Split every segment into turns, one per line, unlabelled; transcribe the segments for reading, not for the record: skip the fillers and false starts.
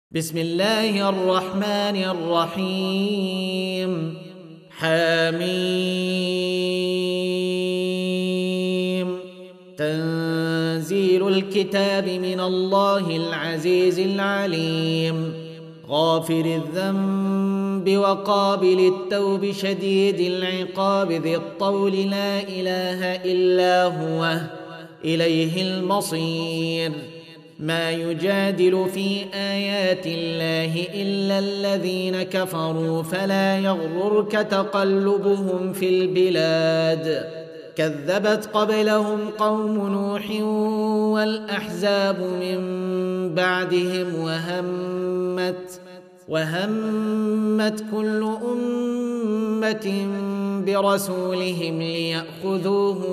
بسم الله الرحمن الرحيم حميم تنزيل الكتاب من الله العزيز العليم غافر الذنب وقابل التوب شديد العقاب ذي الطول لا إله إلا هو إليه المصير ما يجادل في آيات الله إلا الذين كفروا فلا يغررك تقلبهم في البلاد كذبت قبلهم قوم نوح والأحزاب من بعدهم وهمت كل أمة برسولهم ليأخذوه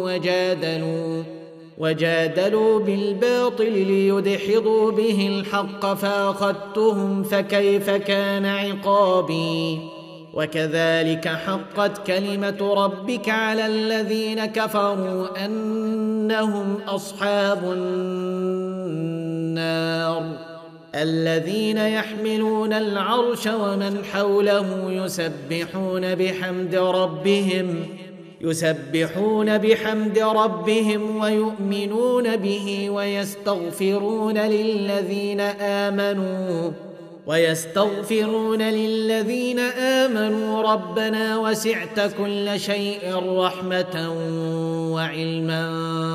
وجادلوا بالباطل ليدحضوا به الحق فأخذتهم فكيف كان عقابي وكذلك حقت كلمة ربك على الذين كفروا أنهم أصحاب النار الذين يحملون العرش ومن حوله يسبحون بحمد ربهم ويؤمنون به ويستغفرون للذين آمنوا ربنا وسعت كل شيء رحمة وعلما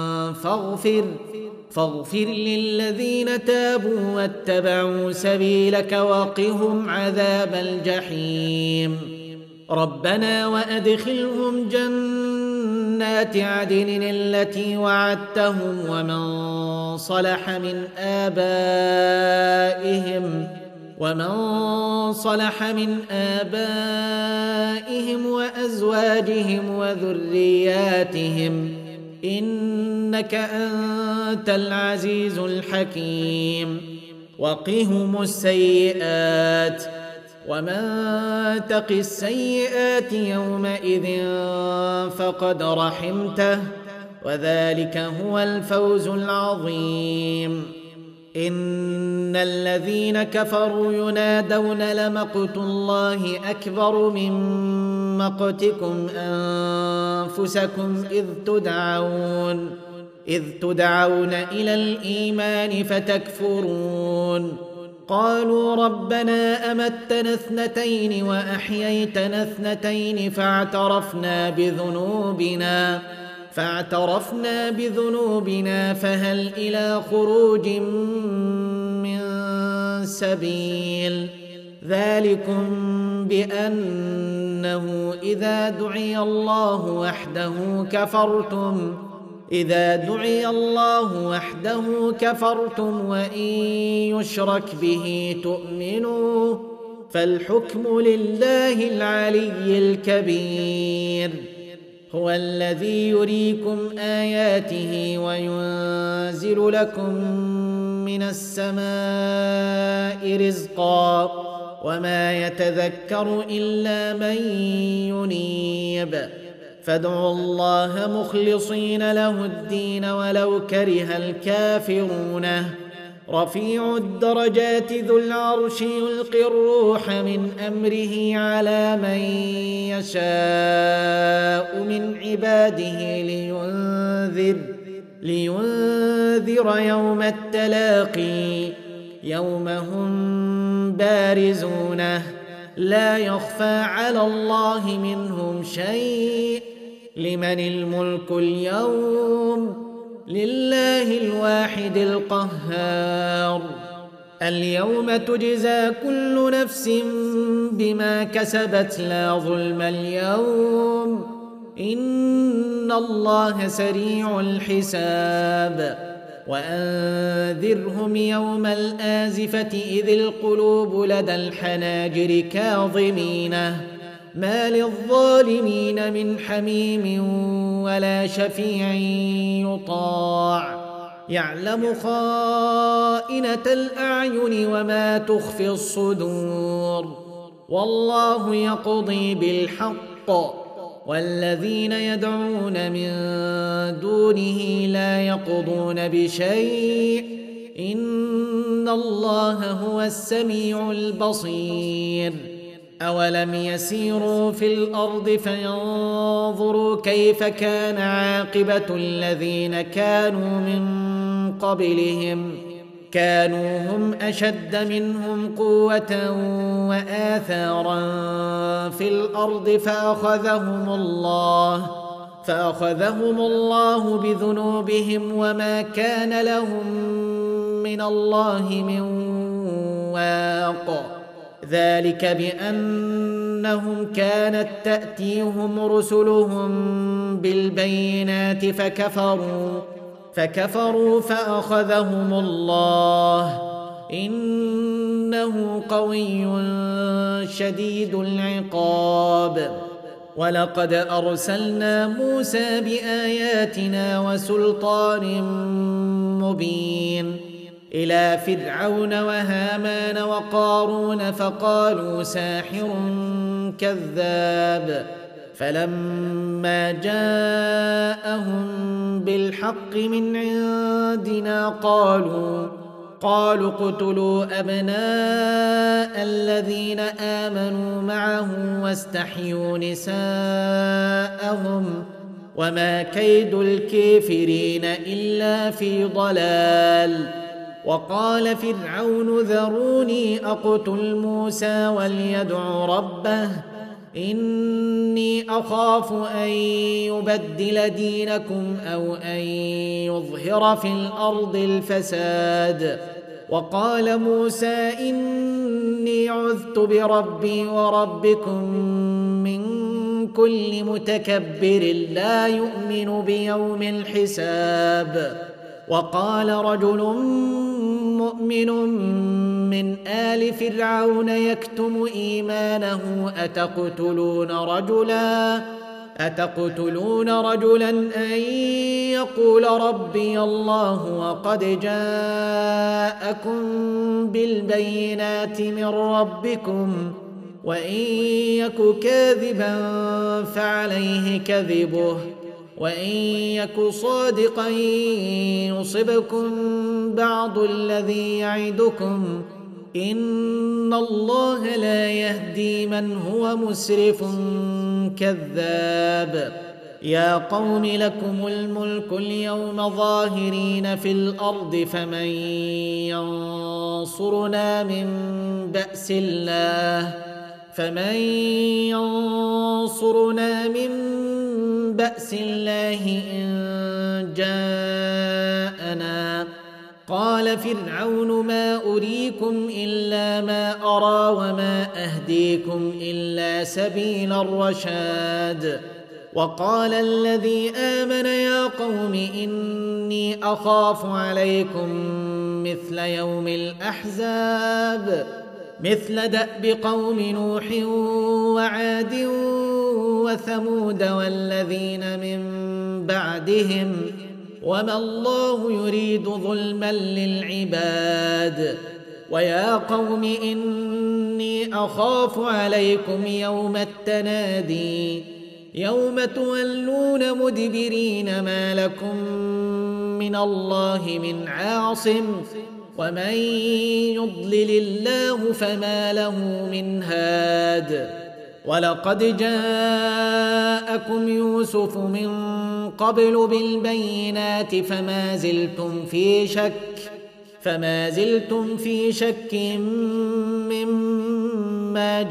فاغفر للذين تابوا واتبعوا سبيلك وقهم عذاب الجحيم ربنا وأدخلهم جنات عدن التي وعدتهم ومن صلح من آبائهم وأزواجهم وذرياتهم إنك أنت العزيز الحكيم وقهم السيئات ومن تق السيئات يومئذ فقد رحمته وذلك هو الفوز العظيم إن الذين كفروا ينادون لمقت الله أكبر من مقتكم أنفسكم إذ تدعون إلى الإيمان فتكفرون قالوا ربنا أمتنا اثنتين وأحييتنا اثنتين فاعترفنا بذنوبنا فهل إلى خروج من سبيل ذلكم بأنه إذا دعي الله وحده كفرتم وإن يشرك به تؤمنوا فالحكم لله العلي الكبير هو الذي يريكم آياته وينزل لكم من السماء رزقا وما يتذكر إلا من ينيب فادعوا الله مخلصين له الدين ولو كره الكافرون رفيع الدرجات ذو العرش يلقي الروح من أمره على من يشاء من عباده لينذر يوم التلاقي يوم هم بارزون لا يخفى على الله منهم شيء لمن الملك اليوم لله الواحد القهار اليوم تجزى كل نفس بما كسبت لا ظلم اليوم إن الله سريع الحساب وأنذرهم يوم الآزفة إذ القلوب لدى الحناجر كاظمينه ما للظالمين من حميم ولا شفيع يطاع يعلم خائنة الأعين وما تخفي الصدور والله يقضي بالحق والذين يدعون من دونه لا يقضون بشيء إن الله هو السميع البصير أولم يسيروا في الأرض فينظروا كيف كان عاقبة الذين كانوا من قبلهم كانوا هم أشد منهم قوة وآثارا في الأرض فأخذهم الله بذنوبهم وما كان لهم من الله من واق ذلك بأنهم كانت تأتيهم رسلهم بالبينات فكفروا فأخذهم الله إنه قوي شديد العقاب ولقد أرسلنا موسى بآياتنا وسلطان مبين إلى فرعون وهامان وقارون فقالوا ساحر كذاب فلما جاءهم بالحق من عندنا قالوا اقتلوا أبناء الذين آمنوا معه واستحيوا نساءهم وما كيد الكافرين إلا في ضلال وقال فرعون ذروني أقتل موسى وليدع ربه إني أخاف أن يبدل دينكم أو أن يظهر في الأرض الفساد وقال موسى إني عذت بربي وربكم من كل متكبر لا يؤمن بيوم الحساب وقال رجل مؤمن من آل فرعون يكتم إيمانه أتقتلون رجلا أن يقول ربي الله وقد جاءكم بالبينات من ربكم وإن يك كاذبا فعليه كذبه وإن يك صادقا يصبكم بعض الذي يعدكم إن الله لا يهدي من هو مسرف كذاب يا قوم لكم الملك اليوم ظاهرين في الأرض فمن ينصرنا من بأس الله إن جاءنا قال فرعون ما أريكم إلا ما أرى وما أهديكم إلا سبيل الرشاد وقال الذي آمن يا قوم إني أخاف عليكم مثل يوم الأحزاب مثل دأب قوم نوح وعاد وثمود والذين من بعدهم وما الله يريد ظلما للعباد ويا قوم إني أخاف عليكم يوم التنادي يوم تولون مدبرين ما لكم من الله من عاصم ومن يضلل الله فما له من هاد ولقد جاءكم يوسف من قبل بالبينات فما زلتم في شك مما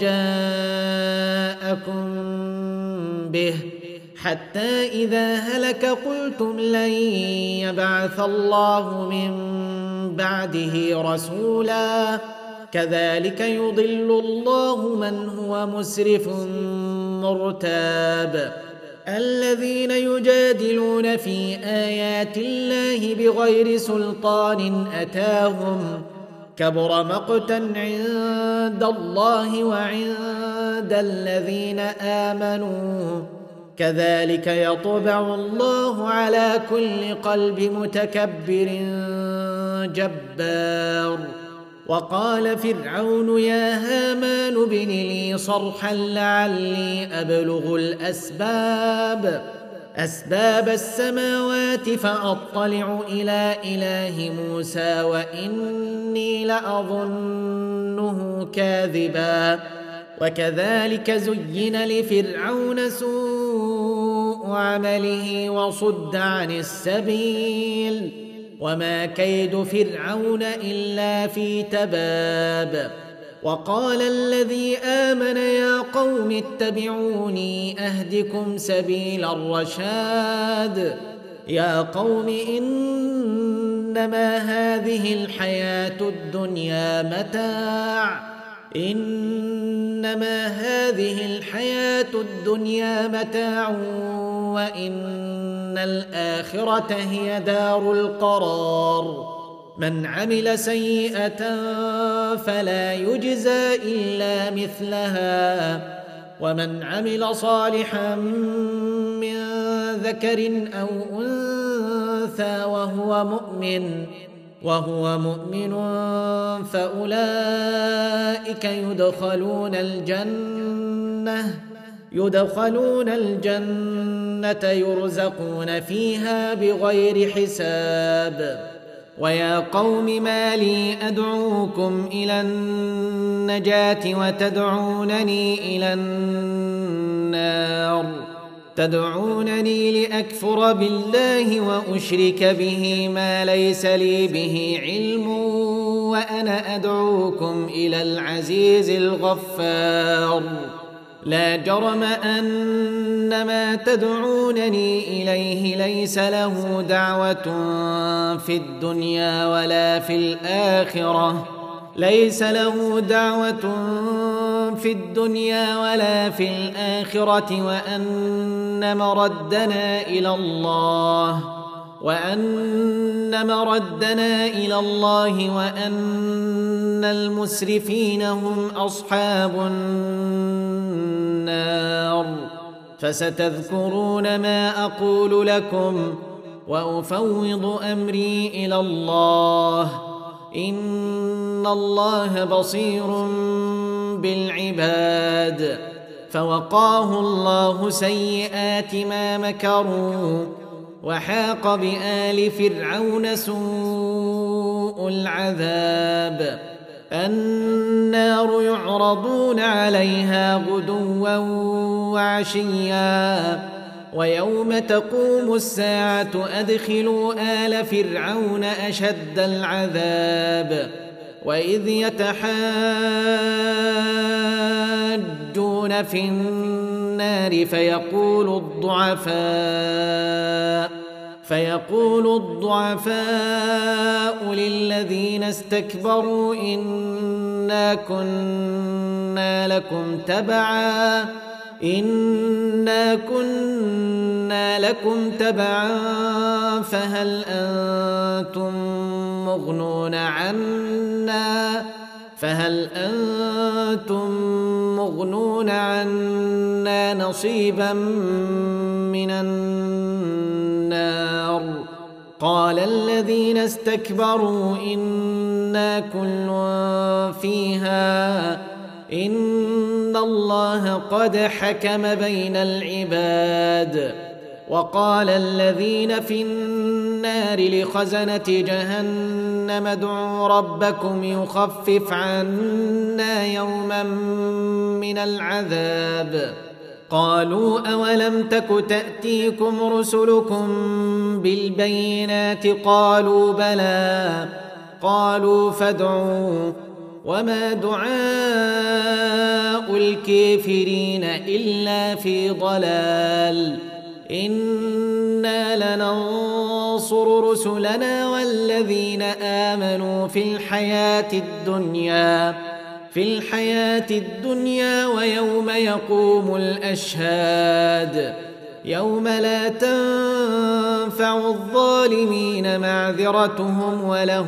جاءكم به حتى إذا هلك قلتم لن يبعث الله من بعده رسولا كذلك يضل الله من هو مسرف مرتاب الذين يجادلون في آيات الله بغير سلطان أتاهم كبر مقتا عند الله وعند الذين آمنوا كذلك يطبع الله على كل قلب متكبر جبار وقال فرعون يا هامان ابن لي صرحا لعلي أبلغ الأسباب أسباب السماوات فأطلع إلى إله موسى وإني لأظنه كاذبا. وكذلك زين لفرعون سوء عمله وصد عن السبيل وما كيد فرعون إلا في تباب. وقال الذي آمن يا قوم اتبعوني أهدكم سبيل الرشاد. يا قوم إنما هذه الحياة الدنيا متاع وإن الآخرة هي دار القرار. من عمل سيئة فلا يجزى إلا مثلها ومن عمل صالحا من ذكر أو أنثى وهو مؤمن فأولئك يدخلون الجنة يرزقون فيها بغير حساب. ويا قوم ما لي أدعوكم إلى النجاة وتدعونني إلى النار. تدعونني لأكفر بالله وأشرك به ما ليس لي به علم وأنا أدعوكم إلى العزيز الغفار. لا جرم أن ما تدعونني إليه ليس له دعوة في الدنيا ولا في الآخرة وأن مردنا إلى الله وأن المسرفين هم أصحاب النار. فستذكرون ما أقول لكم وأفوض أمري إلى الله إن الله بصير بالعباد. فوقاه الله سيئات ما مكروا وحاق بآل فرعون سوء العذاب. النار يعرضون عليها غدوا وعشيا ويوم تقوم الساعة أدخلوا آل فرعون أشد العذاب. وإذ يتحاجون في النار فيقول الضعفاء للذين استكبروا إنا كنا لكم تبعا فهل أنتم مغنون عنا نصيبا من النار. قال الذين استكبروا إنا كل فيها إن الله قد حكم بين العباد. وقال الذين في النار لخزنة جهنم ادعوا ربكم يخفف عنا يوما من العذاب. قالوا أولم تك تأتيكم رسلكم بالبينات قالوا بلى قالوا فادعوا وما دعاء الكافرين إلا في ضلال. إنا لننصر رسلنا والذين آمنوا في الحياة الدنيا ويوم يقوم الأشهاد. يوم لا تنفع الظالمين معذرتهم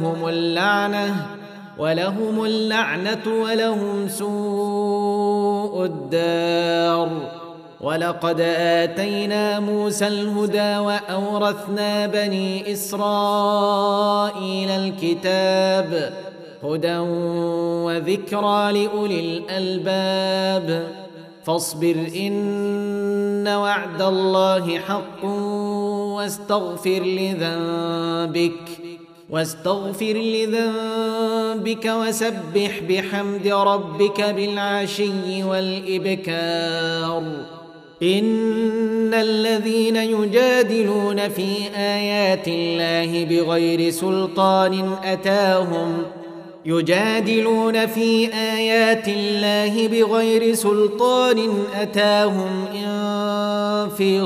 ولهم اللعنة ولهم سوء الدار. ولقد آتينا موسى الهدى وأورثنا بني إسرائيل الكتاب هدى وذكرى لأولي الألباب. فاصبر إن وعد الله حق واستغفر لذنبك وسبح بحمد ربك بالعشي والإبكار. إن الذين يجادلون في آيات الله بغير سلطان أتاهم إن في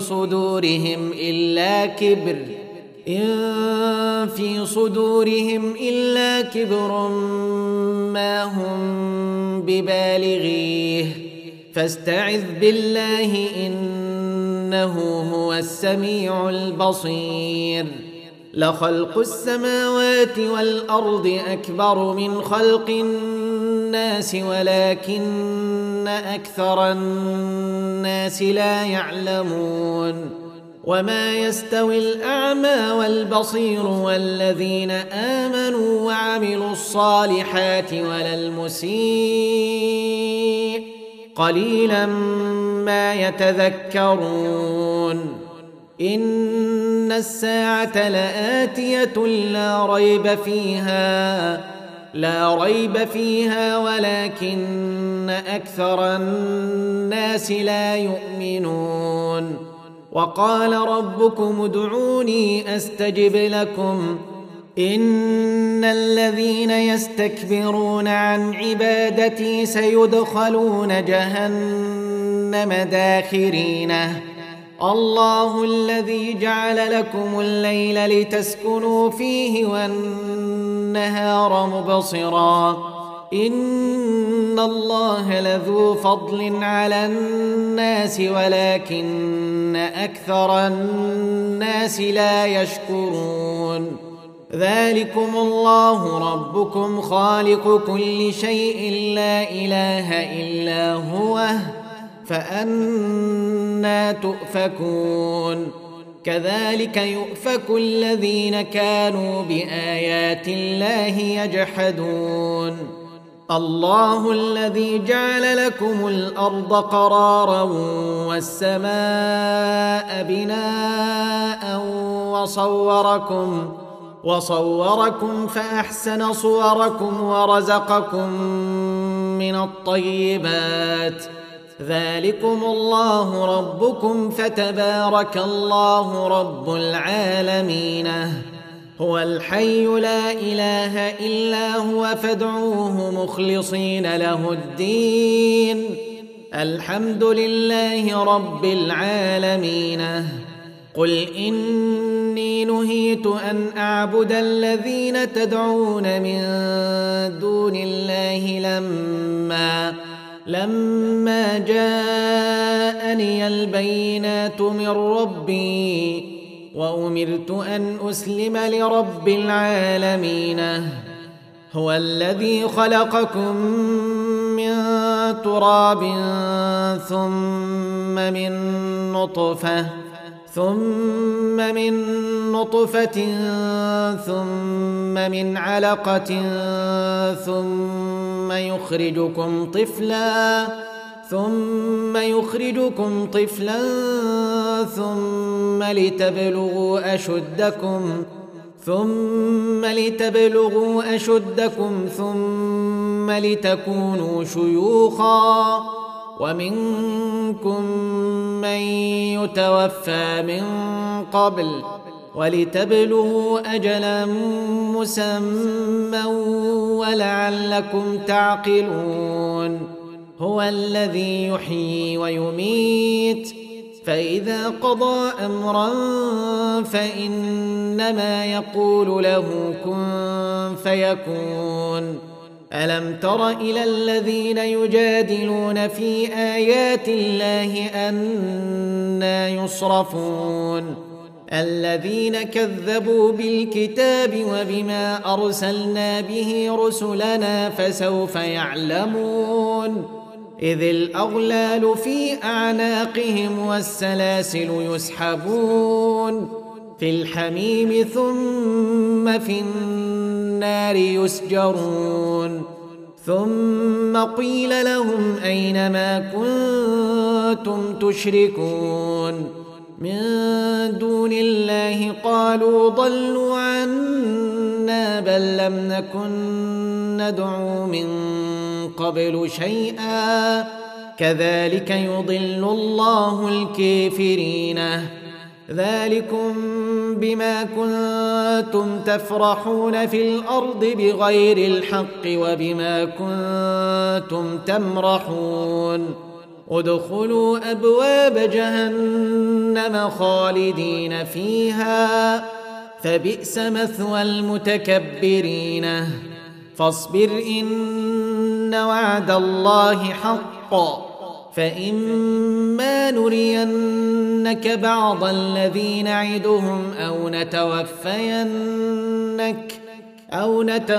صدورهم إلا كبر ما هم ببالغيه فاستعذ بالله إنه هو السميع البصير. لخلق السماوات والأرض أكبر من خلق الناس ولكن أكثر الناس لا يعلمون. وما يستوي الأعمى والبصير والذين آمنوا وعملوا الصالحات ولا المسيء قليلا ما يتذكرون. إن الساعة لآتية لا ريب فيها ولكن أكثر الناس لا يؤمنون. وقال ربكم ادعوني أستجب لكم إن الذين يستكبرون عن عبادتي سيدخلون جهنم داخرينه. الله الذي جعل لكم الليل لتسكنوا فيه والنهار مبصرا إن الله لذو فضل على الناس ولكن أكثر الناس لا يشكرون. ذلكم الله ربكم خالق كل شيء لا إله إلا هو فأنى تؤفكون. كذلك يؤفك الذين كانوا بآيات الله يجحدون. الله الذي جعل لكم الأرض قرارا والسماء بناء وصوركم فأحسن صوركم ورزقكم من الطيبات. ذلكم الله ربكم فتبارك الله رب العالمين. هو الحي لا إله إلا هو فادعوه مخلصين له الدين. الحمد لله رب العالمين. قل إني نهيت أن أعبد الذين تدعون من دون الله لما جاءني البينات من ربي وأمرت أن أسلم لرب العالمين. هو الذي خلقكم من تراب ثم من نطفة ثم من علقة ثم يخرجكم طفلا ثم لتبلغوا أشدكم ثم لتكونوا شيوخا ومنكم من يتوفى من قبل ولتبلغوا أجلا مسمى ولعلكم تعقلون. هو الذي يحيي ويميت فإذا قضى أمرا فإنما يقول له كن فيكون. ألم تر إلى الذين يجادلون في آيات الله أنى يصرفون الذين كذبوا بالكتاب وبما أرسلنا به رسلنا فسوف يعلمون. إذ الأغلال في أعناقهم والسلاسل يسحبون في الحميم ثم في النار يسجرون ثم قيل لهم أين ما كنتم تشركون من دون الله قالوا ضلوا عنا بل لم نكن ندعو من قبل شيئا كذلك يضل الله الكافرين ذلكم بما كنتم تفرحون في الأرض بغير الحق وبما كنتم تمرحون ادخلوا أبواب جهنم خالدين فيها فبئس مثوى المتكبرين فاصبر إن وعد الله حق فإما نرينك بعض الذي نعدهم أو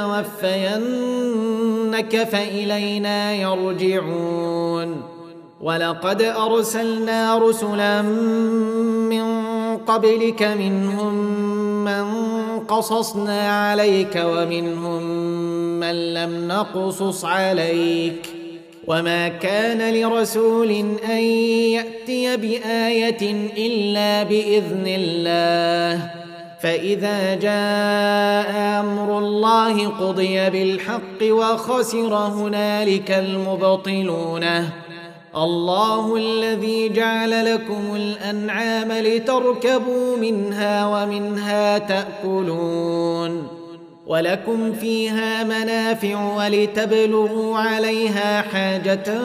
نتوفينك فإلينا يرجعون ولقد أرسلنا رسلا من قبلك منهم من قصصنا عليك ومنهم من لم نقصص عليك وما كان لرسول أن يأتي بآية إلا بإذن الله فإذا جاء أمر الله قضي بالحق وخسر هنالك المبطلون الله الذي جعل لكم الأنعام لتركبوا منها ومنها تأكلون ولكم فيها منافع ولتبلغوا عليها حاجة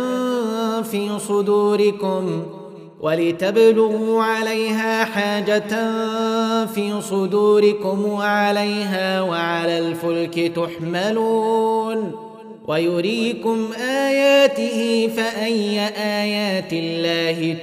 في صدوركم وعليها وعلى الفلك تحملون ويريكم آياته فأي آيات الله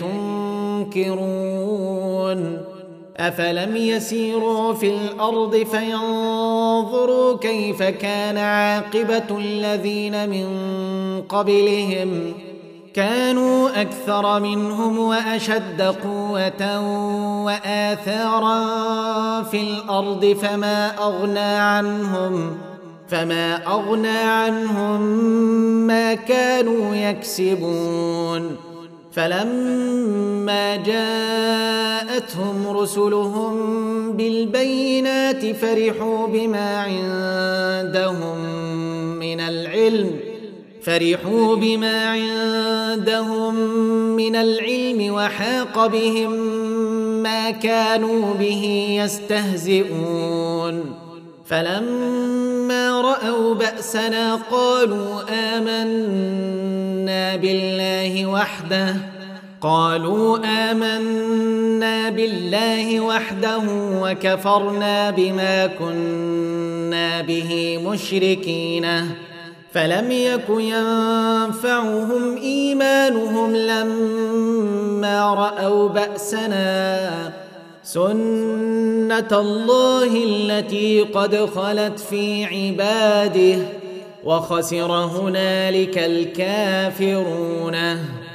تنكرون أفلم يسيروا في الأرض فينظروا كيف كان عاقبة الذين من قبلهم كانوا أكثر منهم وأشد قوة وآثارا في الأرض فما أغنى عنهم ما كانوا يكسبون فلما جاءتهم رسلهم بالبينات فرحوا بما عندهم من العلم وحاق بهم ما كانوا به يستهزئون فلما رأوا بأسنا قالوا آمنا بالله وحده وكفرنا بما كنا به مشركين فلم يك ينفعهم إيمانهم لما رأوا بأسنا سنة الله التي قد خلت في عباده وخسر هنالك الكافرون